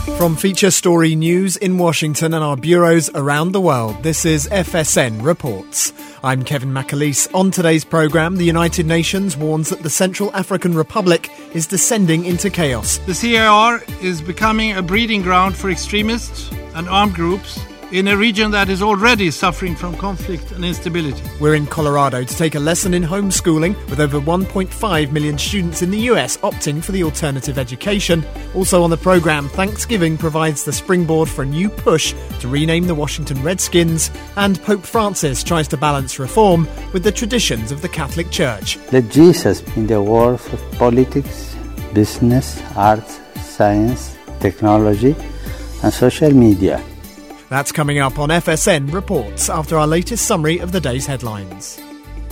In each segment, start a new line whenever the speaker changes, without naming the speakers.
From Feature Story News in Washington and our bureaus around the world, this is FSN Reports. I'm Kevin McAleese. On today's programme, the United Nations warns that the Central African Republic is descending into chaos.
The CAR is becoming a breeding ground for extremists and armed groups in a region that is already suffering from conflict and instability.
We're in Colorado to take a lesson in homeschooling, with over 1.5 million students in the US opting for the alternative education. Also on the programme, Thanksgiving provides the springboard for a new push to rename the Washington Redskins, and Pope Francis tries to balance reform with the traditions of the Catholic Church.
Let Jesus be in the world of politics, business, arts, science, technology, and social media.
That's coming up on FSN Reports after our latest summary of the day's headlines.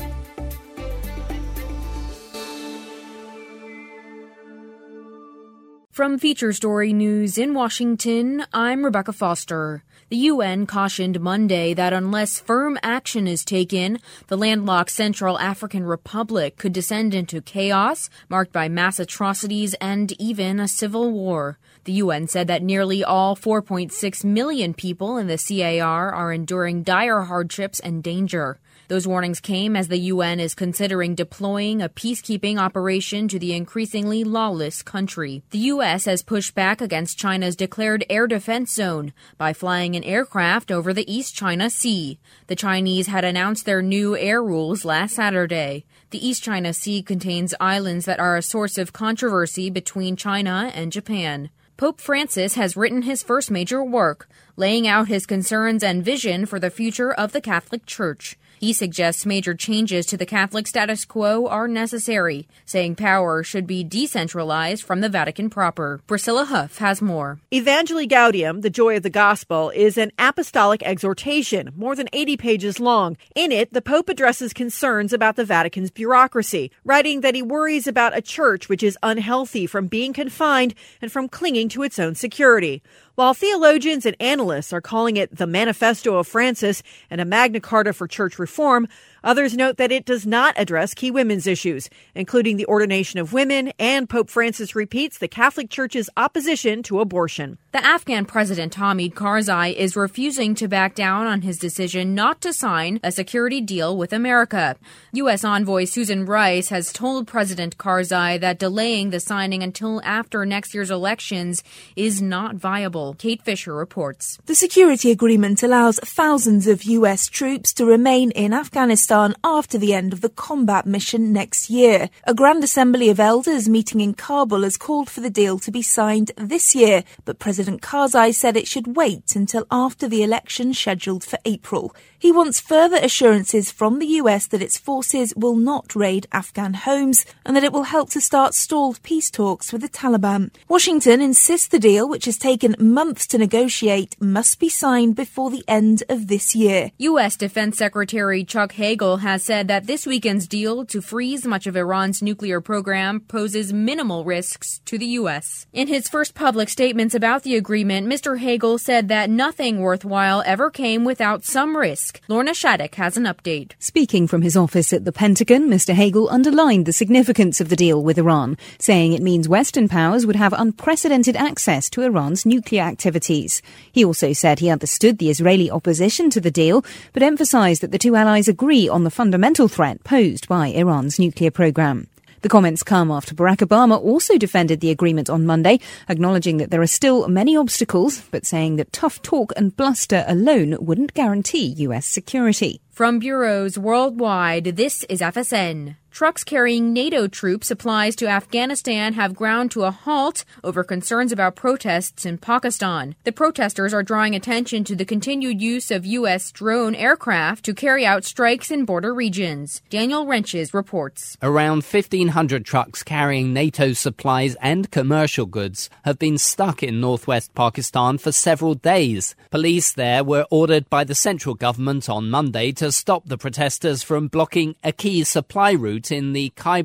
From Feature Story News in Washington, I'm Rebecca Foster. The UN cautioned Monday that unless firm action is taken, the landlocked Central African Republic could descend into chaos, marked by mass atrocities and even a civil war. The UN said that nearly all 4.6 million people in the CAR are enduring dire hardships and danger. Those warnings came as the UN is considering deploying a peacekeeping operation to the increasingly lawless country. The U.S. has pushed back against China's declared air defense zone by flying an aircraft over the East China Sea. The Chinese had announced their new air rules last Saturday. The East China Sea contains islands that are a source of controversy between China and Japan. Pope Francis has written his first major work, laying out his concerns and vision for the future of the Catholic Church. He suggests major changes to the Catholic status quo are necessary, saying power should be decentralized from the Vatican proper. Priscilla Huff has more.
Evangelii Gaudium, the Joy of the Gospel, is an apostolic exhortation, more than 80 pages long. In it, the Pope addresses concerns about the Vatican's bureaucracy, writing that he worries about a church which is unhealthy from being confined and from clinging to its own security. While theologians and analysts are calling it the Manifesto of Francis and a Magna Carta for church reform, others note that it does not address key women's issues, including the ordination of women, and Pope Francis repeats the Catholic Church's opposition to abortion.
The Afghan president Hamid Karzai is refusing to back down on his decision not to sign a security deal with America. U.S. envoy Susan Rice has told President Karzai that delaying the signing until after next year's elections is not viable. Kate Fisher reports.
The security agreement allows thousands of U.S. troops to remain in Afghanistan after the end of the combat mission next year. A Grand Assembly of Elders meeting in Kabul has called for the deal to be signed this year, but President Karzai said it should wait until after the election scheduled for April. He wants further assurances from the US that its forces will not raid Afghan homes and that it will help to start stalled peace talks with the Taliban. Washington insists the deal, which has taken months to negotiate, must be signed before the end of this year.
U.S. Defense Secretary Chuck Hagel has said that this weekend's deal to freeze much of Iran's nuclear program poses minimal risks to the U.S. In his first public statements about the agreement, Mr. Hagel said that nothing worthwhile ever came without some risk. Lorna Shattuck has an update.
Speaking from his office at the Pentagon, Mr. Hagel underlined the significance of the deal with Iran, saying it means Western powers would have unprecedented access to Iran's nuclear activities. He also said he understood the Israeli opposition to the deal, but emphasized that the two allies agree on the fundamental threat posed by Iran's nuclear program. The comments come after Barack Obama also defended the agreement on Monday, acknowledging that there are still many obstacles, but saying that tough talk and bluster alone wouldn't guarantee U.S. security.
From bureaus worldwide, this is FSN. Trucks carrying NATO troop supplies to Afghanistan have ground to a halt over concerns about protests in Pakistan. The protesters are drawing attention to the continued use of U.S. drone aircraft to carry out strikes in border regions. Daniel Wrenches reports.
Around 1,500 trucks carrying NATO supplies and commercial goods have been stuck in northwest Pakistan for several days. Police there were ordered by the central government on Monday to stop the protesters from blocking a key supply route in the Khyber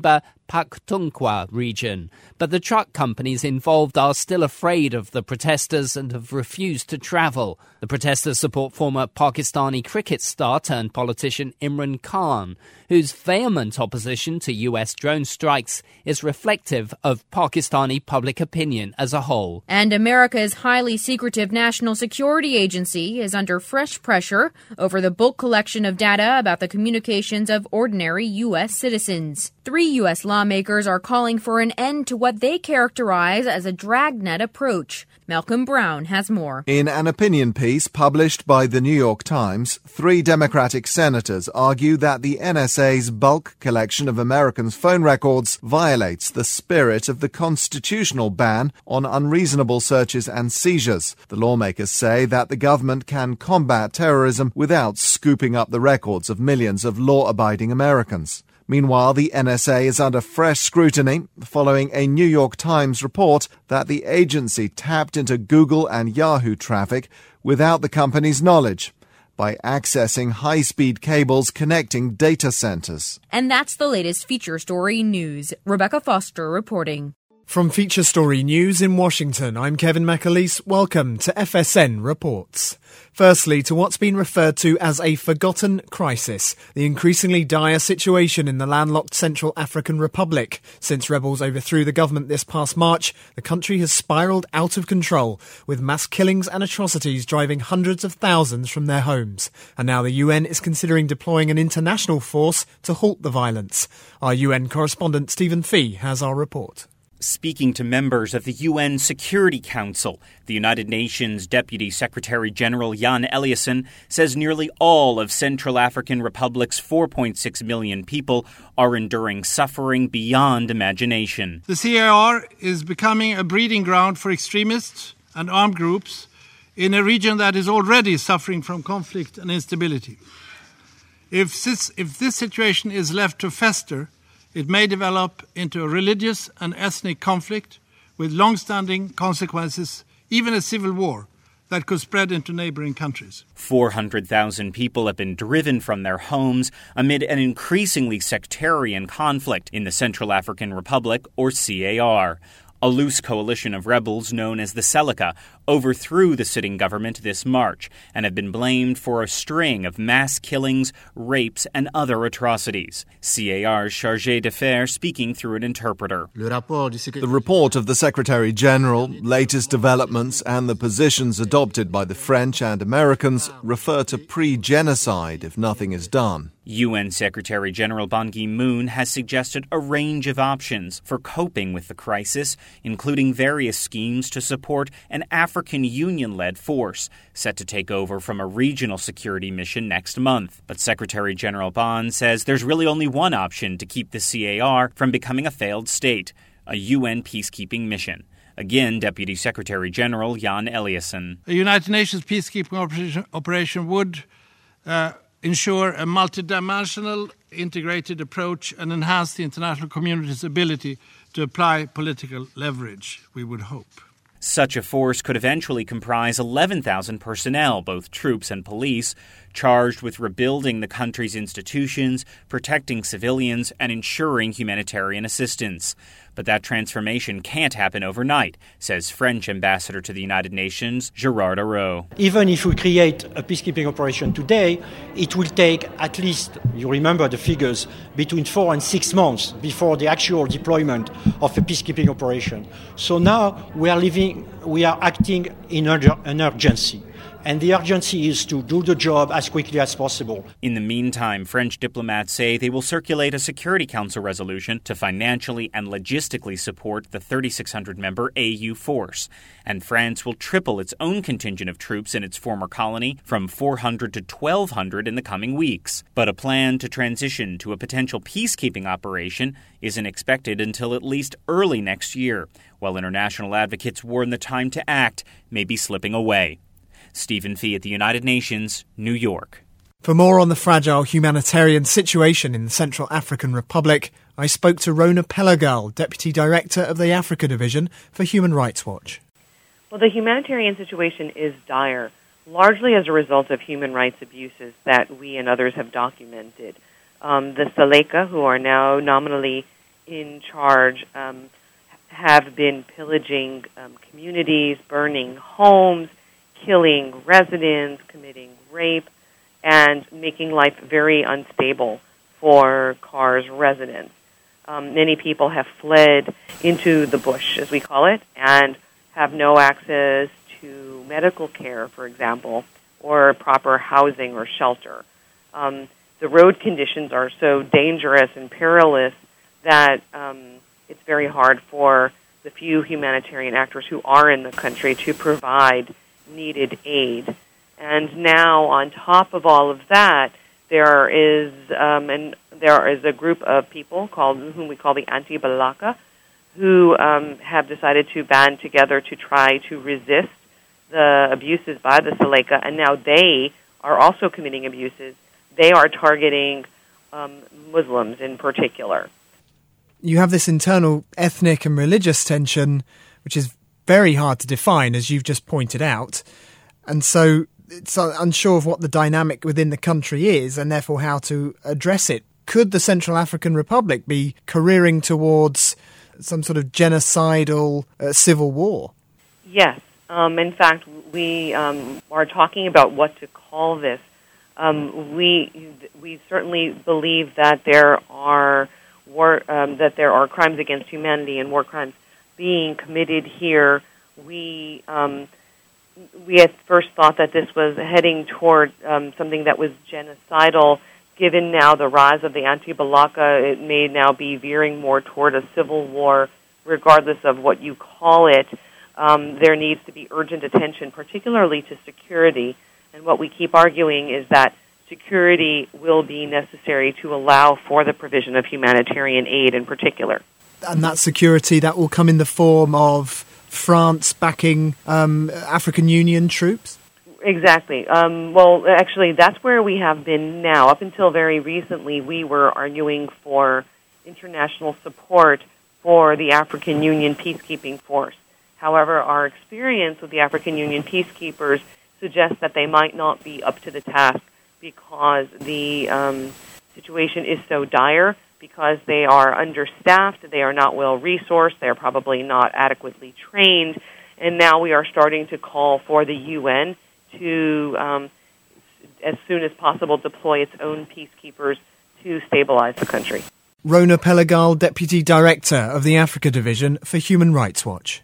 Pakhtunkhwa region. But the truck companies involved are still afraid of the protesters and have refused to travel. The protesters support former Pakistani cricket star turned politician Imran Khan, whose vehement opposition to US drone strikes is reflective of Pakistani public opinion as a whole.
And America's highly secretive National Security Agency is under fresh pressure over the bulk collection of data about the communications of ordinary U.S. citizens. 3 U.S. lawmakers are calling for an end to what they characterize as a dragnet approach. Malcolm Brown has more.
In an opinion piece published by the New York Times, 3 Democratic senators argue that the NSA's bulk collection of Americans' phone records violates the spirit of the constitutional ban on unreasonable searches and seizures. The lawmakers say that the government can combat terrorism without scooping up the records of millions of law-abiding Americans. Meanwhile, the NSA is under fresh scrutiny following a New York Times report that the agency tapped into Google and Yahoo traffic without the company's knowledge by accessing high-speed cables connecting data centers.
And that's the latest Feature Story News. Rebecca Foster reporting.
From Feature Story News in Washington, I'm Kevin McAleese. Welcome to FSN Reports. Firstly, to what's been referred to as a forgotten crisis, the increasingly dire situation in the landlocked Central African Republic. Since rebels overthrew the government this past March, the country has spiralled out of control, with mass killings and atrocities driving hundreds of thousands from their homes. And now the UN is considering deploying an international force to halt the violence. Our UN correspondent Stephen Fee has our report.
Speaking to members of the UN Security Council, the United Nations Deputy Secretary General Jan Eliasson says nearly all of Central African Republic's 4.6 million people are enduring suffering beyond imagination.
The CAR is becoming a breeding ground for extremists and armed groups in a region that is already suffering from conflict and instability. If this situation is left to fester, it may develop into a religious and ethnic conflict with long-standing consequences, even a civil war that could spread into neighboring countries.
400,000 people have been driven from their homes amid an increasingly sectarian conflict in the Central African Republic, or CAR. A loose coalition of rebels known as the Seleka overthrew the sitting government this March and have been blamed for a string of mass killings, rapes, and other atrocities. CAR's chargé d'affaires speaking through an interpreter.
The report of the Secretary-General, latest developments, and the positions adopted by the French and Americans refer to pre-genocide if nothing is done.
UN Secretary-General Ban Ki-moon has suggested a range of options for coping with the crisis, including various schemes to support an African Union-led force set to take over from a regional security mission next month. But Secretary-General Ban says there's really only one option to keep the CAR from becoming a failed state, a UN peacekeeping mission. Again, Deputy Secretary-General Jan Eliasson.
A United Nations peacekeeping operation would ensure a multidimensional, integrated approach and enhance the international community's ability to apply political leverage, we would hope.
Such a force could eventually comprise 11,000 personnel, both troops and police, charged with rebuilding the country's institutions, protecting civilians, and ensuring humanitarian assistance. But that transformation can't happen overnight, says French ambassador to the United Nations, Gérard Araud.
Even if we create a peacekeeping operation today, it will take at least, you remember the figures, between 4 and 6 months before the actual deployment of a peacekeeping operation. So now we are acting in an urgency. And the urgency is to do the job as quickly as possible.
In the meantime, French diplomats say they will circulate a Security Council resolution to financially and logistically support the 3,600-member AU force. And France will triple its own contingent of troops in its former colony from 400 to 1,200 in the coming weeks. But a plan to transition to a potential peacekeeping operation isn't expected until at least early next year, while international advocates warn the time to act may be slipping away. Stephen Fee at the United Nations, New York.
For more on the fragile humanitarian situation in the Central African Republic, I spoke to Rona Pelagal, Deputy Director of the Africa Division for Human Rights Watch.
Well, the humanitarian situation is dire, largely as a result of human rights abuses that we and others have documented. The Seleka, who are now nominally in charge have been pillaging communities, burning homes, killing residents, committing rape, and making life very unstable for Kars residents. Many people have fled into the bush, as we call it, and have no access to medical care, for example, or proper housing or shelter. The road conditions are so dangerous and perilous that it's very hard for the few humanitarian actors who are in the country to provide needed aid. And now, on top of all of that, there is a group of people whom we call the Anti-Balaka, who have decided to band together to try to resist the abuses by the Seleka, and now they are also committing abuses. They are targeting Muslims in particular.
You have this internal ethnic and religious tension, which is very hard to define, as you've just pointed out. And so it's unsure of what the dynamic within the country is and therefore how to address it. Could the Central African Republic be careering towards some sort of genocidal civil war? Yes.
In fact, we are talking about what to call this. We certainly believe that there are crimes against humanity and war crimes being committed here. We at first thought that this was heading toward something that was genocidal. Given now the rise of the Anti-Balaka, it may now be veering more toward a civil war, regardless of what you call it. There needs to be urgent attention, particularly to security. And what we keep arguing is that security will be necessary to allow for the provision of humanitarian aid in particular.
And that security, that will come in the form of France backing African Union troops?
Exactly. Well, actually, that's where we have been now. Up until very recently, we were arguing for international support for the African Union peacekeeping force. However, our experience with the African Union peacekeepers suggests that they might not be up to the task because the situation is so dire, because they are understaffed, they are not well-resourced, they are probably not adequately trained, and now we are starting to call for the UN to, as soon as possible, deploy its own peacekeepers to stabilize the country.
Rona Pelagal, Deputy Director of the Africa Division for Human Rights Watch.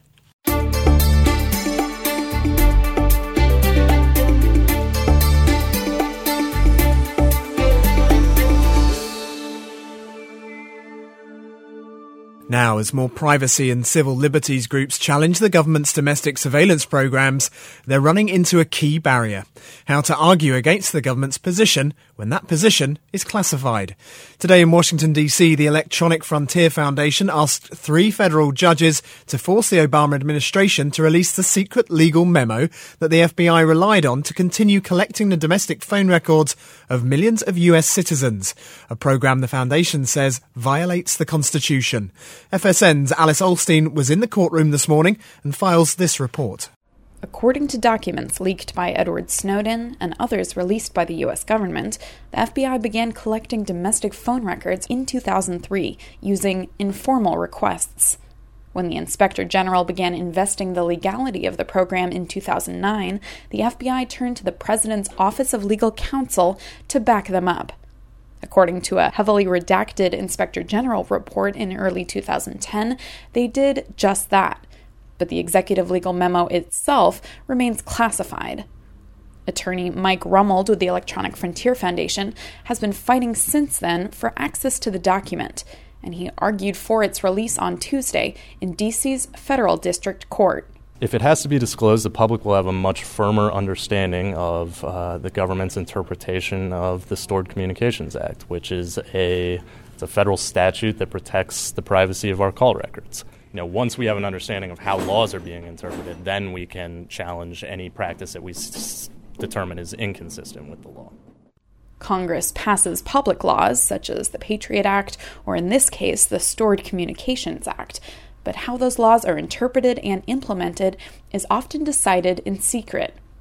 Now, as more privacy and civil liberties groups challenge the government's domestic surveillance programs, they're running into a key barrier: how to argue against the government's position when that position is classified. Today in Washington, D.C., the Electronic Frontier Foundation asked 3 federal judges to force the Obama administration to release the secret legal memo that the FBI relied on to continue collecting the domestic phone records of millions of U.S. citizens, a program the foundation says violates the Constitution. FSN's Alice Olstein was in the courtroom this morning and files this report.
According to documents leaked by Edward Snowden and others released by the U.S. government, the FBI began collecting domestic phone records in 2003 using informal requests. When the Inspector General began investing the legality of the program in 2009, the FBI turned to the President's Office of Legal Counsel to back them up. According to a heavily redacted Inspector General report in early 2010, they did just that. But the executive legal memo itself remains classified. Attorney Mike Rummold with the Electronic Frontier Foundation has been fighting since then for access to the document, and he argued for its release on Tuesday in D.C.'s Federal District Court.
If it has to be disclosed, the public will have a much firmer understanding of the government's interpretation of the Stored Communications Act, which is it's a federal statute that protects the privacy of our call records. Once we have an understanding of how laws are being interpreted, then we can challenge any practice that we determine is inconsistent with the law.
Congress passes public laws, such as the Patriot Act, or in this case, the Stored Communications Act. But how those laws are interpreted and implemented is often decided in secret.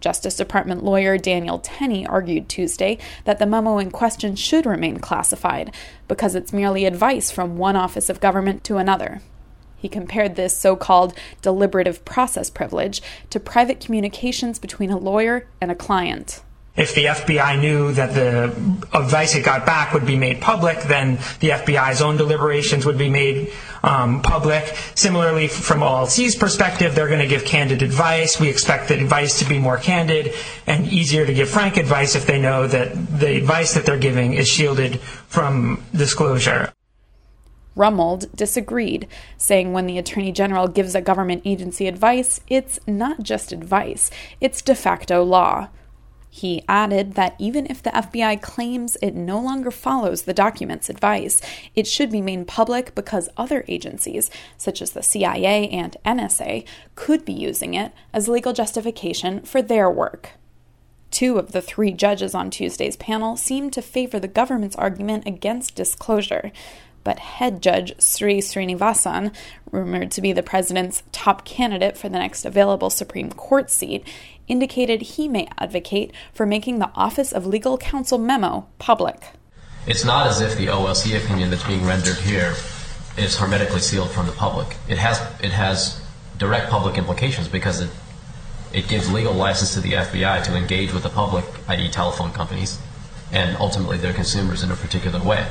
Justice Department lawyer Daniel Tenney argued Tuesday that the memo in question should remain classified because it's merely advice from one office of government to another. He compared this so-called deliberative process privilege to private communications between a lawyer and a client.
If the FBI knew that the advice it got back would be made public, then the FBI's own deliberations would be made public. Similarly, from OLC's perspective, they're going to give candid advice. We expect the advice to be more candid and easier to give frank advice if they know that the advice that they're giving is shielded from disclosure.
Rummold disagreed, saying when the Attorney General gives a government agency advice, it's not just advice, it's de facto law. He added that even if the FBI claims it no longer follows the document's advice, it should be made public because other agencies, such as the CIA and NSA, could be using it as legal justification for their work. 2 of the 3 judges on Tuesday's panel seemed to favor the government's argument against disclosure, but head judge Sri Srinivasan, rumored to be the president's top candidate for the next available Supreme Court seat, indicated he may advocate for making the Office of Legal Counsel memo public.
It's not as if the OLC opinion that's being rendered here is hermetically sealed from the public. It has direct public implications because it gives legal license to the FBI to engage with the public, i.e. telephone companies, and ultimately their consumers in a particular way.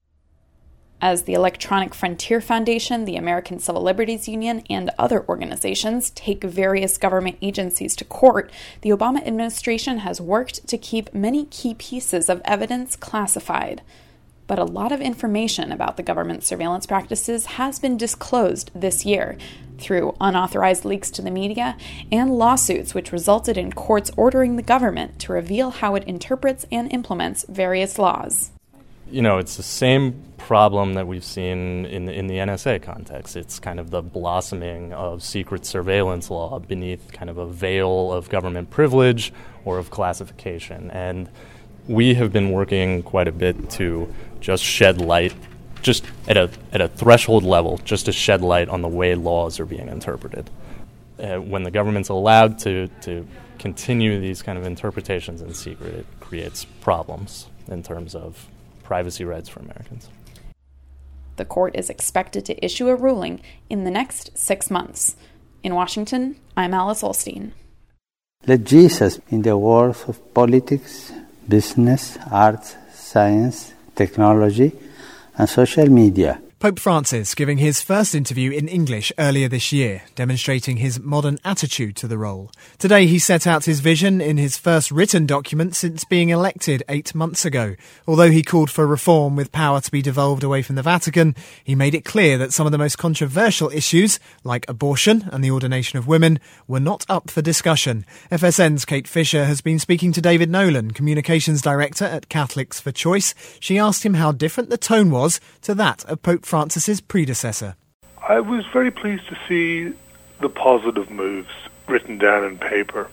As the Electronic Frontier Foundation, the American Civil Liberties Union, and other organizations take various government agencies to court, the Obama administration has worked to keep many key pieces of evidence classified. But a lot of information about the government's surveillance practices has been disclosed this year through unauthorized leaks to the media and lawsuits which resulted in courts ordering the government to reveal how it interprets and implements various laws.
You know, it's the same problem that we've seen in the NSA context. It's kind of the blossoming of secret surveillance law beneath kind of a veil of government privilege or of classification. And we have been working quite a bit to just shed light, just at a threshold level, just to shed light on the way laws are being interpreted. When the government's allowed to continue these kind of interpretations in secret, it creates problems in terms of privacy rights for Americans.
The court is expected to issue a ruling in the next 6 months. In Washington, I'm Alice Olstein.
Let Jesus in the world of politics, business, arts, science, technology, and social media.
Pope Francis giving his first interview in English earlier this year, demonstrating his modern attitude to the role. Today he set out his vision in his first written document since being elected 8 months ago. Although he called for reform with power to be devolved away from the Vatican, he made it clear that some of the most controversial issues, like abortion and the ordination of women, were not up for discussion. FSN's Kate Fisher has been speaking to David Nolan, Communications Director at Catholics for Choice. She asked him how different the tone was to that of Pope Francis's predecessor.
I was very pleased to see the positive moves written down in paper.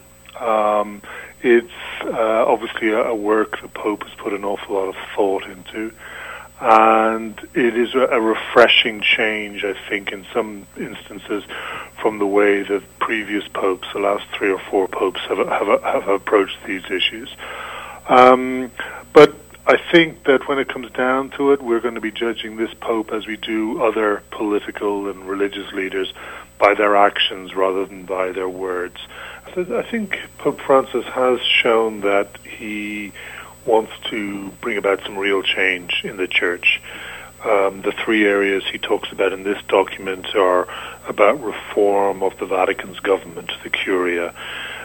It's obviously a work the Pope has put an awful lot of thought into, and it is a refreshing change, I think, in some instances from the way that previous popes, the last 3 or 4 popes, have approached these issues. But I think that when it comes down to it, we're going to be judging this Pope as we do other political and religious leaders by their actions rather than by their words. I think Pope Francis has shown that he wants to bring about some real change in the Church. The 3 areas he talks about in this document are about reform of the Vatican's government, the Curia,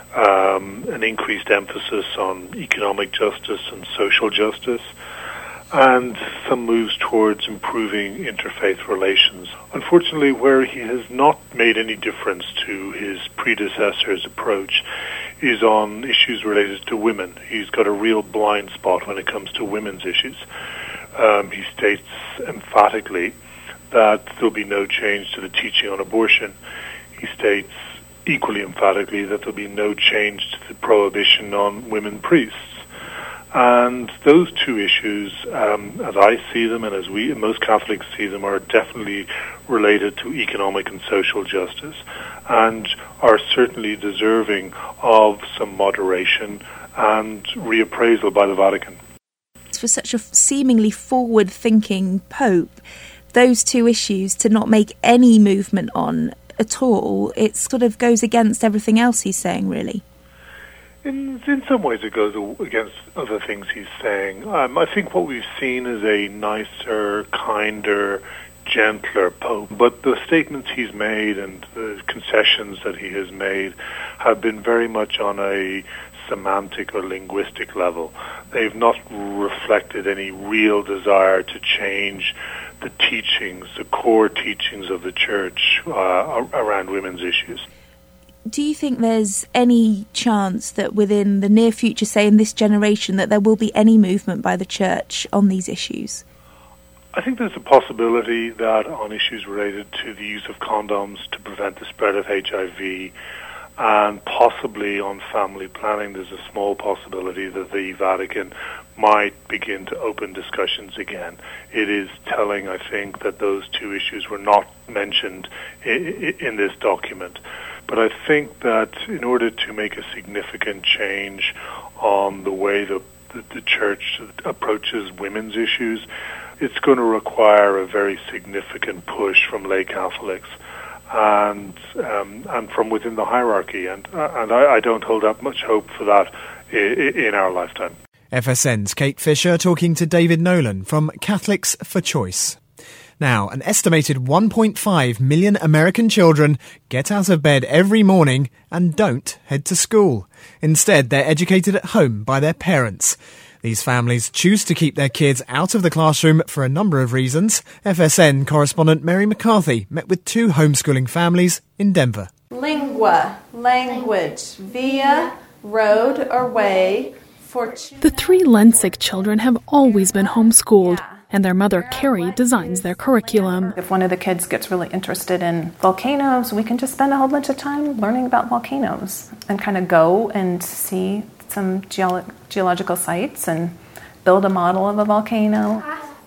an increased emphasis on economic justice and social justice, and some moves towards improving interfaith relations. Unfortunately, where he has not made any difference to his predecessor's approach is on issues related to women. He's got a real blind spot when it comes to women's issues. He states emphatically that there'll be no change to the teaching on abortion. He states equally emphatically that there'll be no change to the prohibition on women priests. And those two issues, as I see them and as most Catholics see them, are definitely related to economic and social justice, and are certainly deserving of some moderation and reappraisal by the Vatican.
For such a seemingly forward-thinking Pope, those two issues to not make any movement on at all, it sort of goes against everything else he's saying, really.
In some ways it goes against other things he's saying. I think what we've seen is a nicer, kinder, gentler Pope. But the statements he's made and the concessions that he has made have been very much on a semantic or linguistic level. They've not reflected any real desire to change the teachings, the core teachings of the Church around women's issues.
Do you think there's any chance that within the near future, say in this generation, that there will be any movement by the Church on these issues?
I think there's a possibility that on issues related to the use of condoms to prevent the spread of HIV, and possibly on family planning, there's a small possibility that the Vatican might begin to open discussions again. It is telling, I think, that those two issues were not mentioned in this document. But I think that in order to make a significant change on the way the Church approaches women's issues, it's going to require a very significant push from lay Catholics and from within the hierarchy. And I don't hold up much hope for that in our lifetime.
FSN's Kate Fisher talking to David Nolan from Catholics for Choice. Now, an estimated 1.5 million American children get out of bed every morning and don't head to school. Instead, they're educated at home by their parents. These families choose to keep their kids out of the classroom for a number of reasons. FSN correspondent Mary McCarthy met with two homeschooling families in Denver.
Lingua, language, via, road or way.
The three Lensick children have always been homeschooled, and their mother, Carrie, designs their curriculum.
If one of the kids gets really interested in volcanoes, we can just spend a whole bunch of time learning about volcanoes and kind of go and see some geological sites and build a model of a volcano.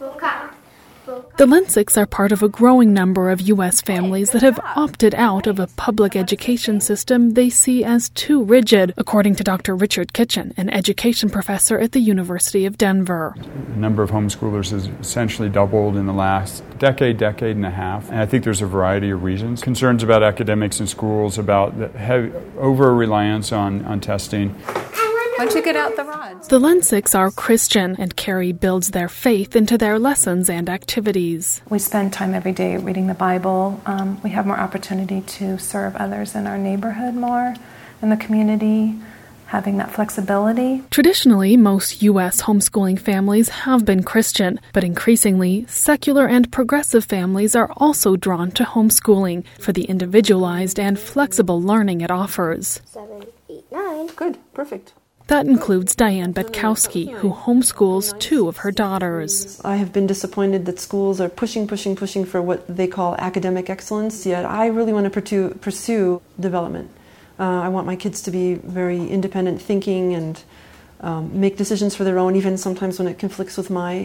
The Lensicks are part of a growing number of U.S. families that have opted out of a public education system they see as too rigid, according to Dr. Richard Kitchen, an education professor at the University of Denver.
The number of homeschoolers has essentially doubled in the last decade and a half. And I think there's a variety of reasons. Concerns about academics in schools, about the over-reliance on testing.
Why don't you get out the rods?
The Lensicks are Christian, and Carrie builds their faith into their lessons and activities.
We spend time every day reading the Bible. We have more opportunity to serve others in our neighborhood more, in the community, having that flexibility.
Traditionally, most U.S. homeschooling families have been Christian, but increasingly, secular and progressive families are also drawn to homeschooling for the individualized and flexible learning it offers.
7, 8, 9. Good, perfect.
That includes Diane Betkowski, who homeschools two of her daughters.
I have been disappointed that schools are pushing for what they call academic excellence, yet I really want to pursue development. I want my kids to be very independent thinking and make decisions for their own, even sometimes when it conflicts with my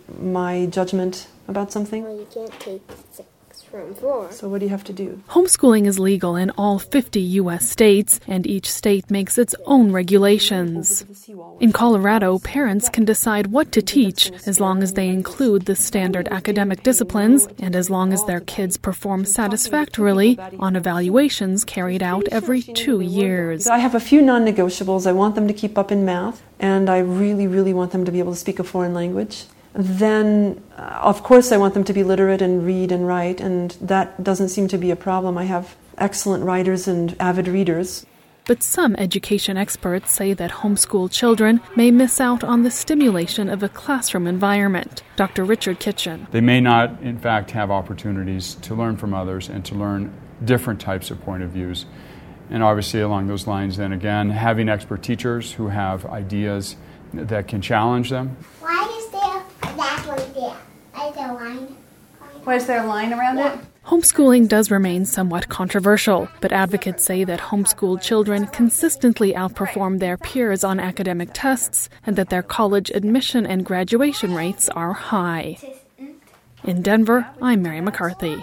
judgment about something.
Well, you can't take 6 from 4.
So what do you have to do?
Homeschooling is legal in all 50 U.S. states, and each state makes its own regulations. In Colorado, parents can decide what to teach as long as they include the standard academic disciplines and as long as their kids perform satisfactorily on evaluations carried out every 2 years.
I have a few non-negotiables. I want them to keep up in math, and I really, really want them to be able to speak a foreign language. Then, of course, I want them to be literate and read and write, and that doesn't seem to be a problem. I have excellent writers and avid readers.
But some education experts say that homeschool children may miss out on the stimulation of a classroom environment. Dr. Richard Kitchen.
They may not, in fact, have opportunities to learn from others and to learn different types of point of views. And obviously, along those lines, then again, having expert teachers who have ideas that can challenge them.
Why is there that one there? Is there a line?
Why is there a line around it?
Homeschooling does remain somewhat controversial, but advocates say that homeschooled children consistently outperform their peers on academic tests and that their college admission and graduation rates are high. In Denver, I'm Mary McCarthy.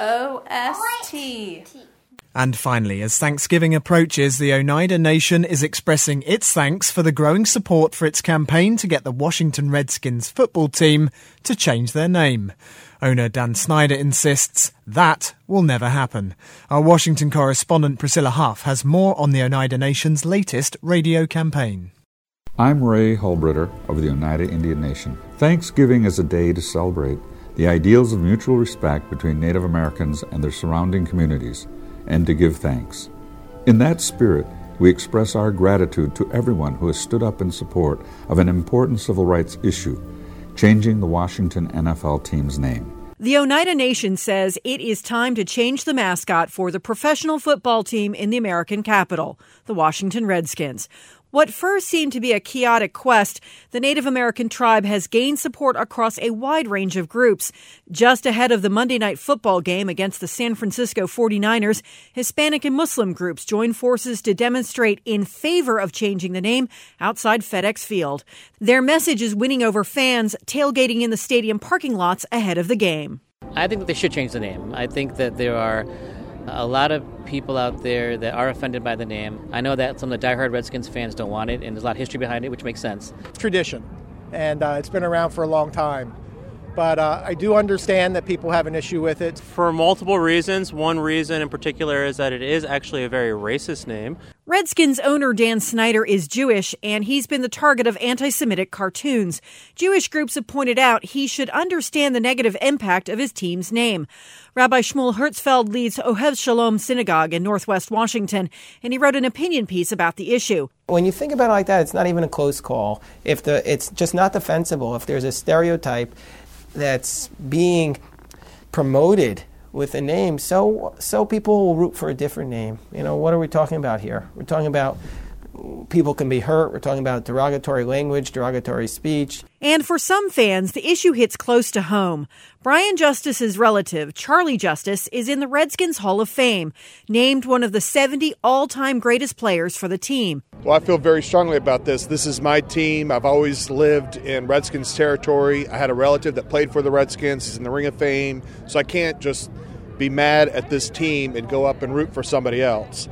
OST.
And finally, as Thanksgiving approaches, the Oneida Nation is expressing its thanks for the growing support for its campaign to get the Washington Redskins football team to change their name. Owner Dan Snyder insists that will never happen. Our Washington correspondent Priscilla Huff has more on the Oneida Nation's latest radio campaign.
I'm Ray Hulbritter of the Oneida Indian Nation. Thanksgiving is a day to celebrate the ideals of mutual respect between Native Americans and their surrounding communities, and to give thanks. In that spirit, we express our gratitude to everyone who has stood up in support of an important civil rights issue, changing the Washington NFL team's name.
The Oneida Nation says it is time to change the mascot for the professional football team in the American capital, the Washington Redskins. What first seemed to be a chaotic quest, the Native American tribe has gained support across a wide range of groups. Just ahead of the Monday Night Football game against the San Francisco 49ers, Hispanic and Muslim groups joined forces to demonstrate in favor of changing the name outside FedEx Field. Their message is winning over fans tailgating in the stadium parking lots ahead of the game.
I think that they should change the name. I think that there are a lot of people out there that are offended by the name. I know that some of the diehard Redskins fans don't want it, and there's a lot of history behind it, which makes sense.
Tradition, and it's been around for a long time. But I do understand that people have an issue with it.
For multiple reasons. One reason in particular is that it is actually a very racist name.
Redskins owner Dan Snyder is Jewish, and he's been the target of anti-Semitic cartoons. Jewish groups have pointed out he should understand the negative impact of his team's name. Rabbi Shmuel Hertzfeld leads Ohev Shalom Synagogue in Northwest Washington, and he wrote an opinion piece about the issue.
When you think about it like that, it's not even a close call. It's just not defensible. If there's a stereotype that's being promoted with a name, so people will root for a different name. You know, what are we talking about here? We're talking about people can be hurt. We're talking about derogatory language, derogatory speech.
And for some fans, the issue hits close to home. Brian Justice's relative, Charlie Justice, is in the Redskins Hall of Fame, named one of the 70 all-time greatest players for the team.
Well, I feel very strongly about this. This is my team. I've always lived in Redskins territory. I had a relative that played for the Redskins. He's in the Ring of Fame. So I can't just be mad at this team and go up and root for somebody else.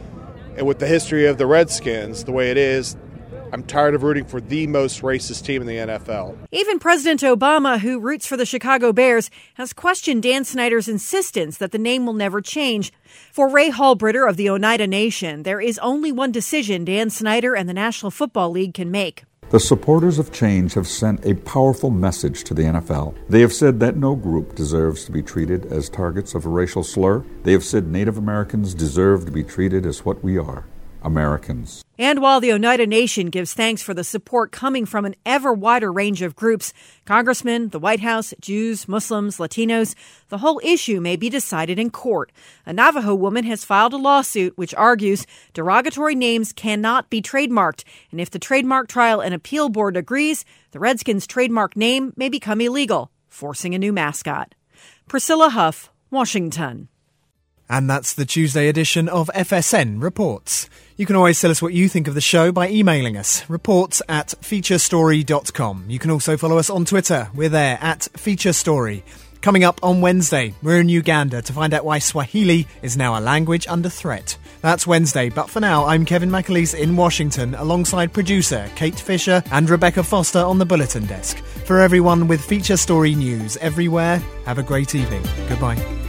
And with the history of the Redskins, the way it is, I'm tired of rooting for the most racist team in the NFL.
Even President Obama, who roots for the Chicago Bears, has questioned Dan Snyder's insistence that the name will never change. For Ray Hulbritter of the Oneida Nation, there is only one decision Dan Snyder and the National Football League can make.
The supporters of change have sent a powerful message to the NFL. They have said that no group deserves to be treated as targets of a racial slur. They have said Native Americans deserve to be treated as what we are, Americans.
And while the Oneida Nation gives thanks for the support coming from an ever wider range of groups, congressmen, the White House, Jews, Muslims, Latinos, the whole issue may be decided in court. A Navajo woman has filed a lawsuit which argues derogatory names cannot be trademarked, and if the Trademark Trial and Appeal Board agrees, the Redskins' trademark name may become illegal, forcing a new mascot. Priscilla Huff, Washington.
And that's the Tuesday edition of FSN Reports. You can always tell us what you think of the show by emailing us, reports@featurestory.com. You can also follow us on Twitter. We're there @featurestory. Coming up on Wednesday, we're in Uganda to find out why Swahili is now a language under threat. That's Wednesday, but for now, I'm Kevin McAleese in Washington alongside producer Kate Fisher and Rebecca Foster on the Bulletin Desk. For everyone with Feature Story news everywhere, have a great evening. Goodbye.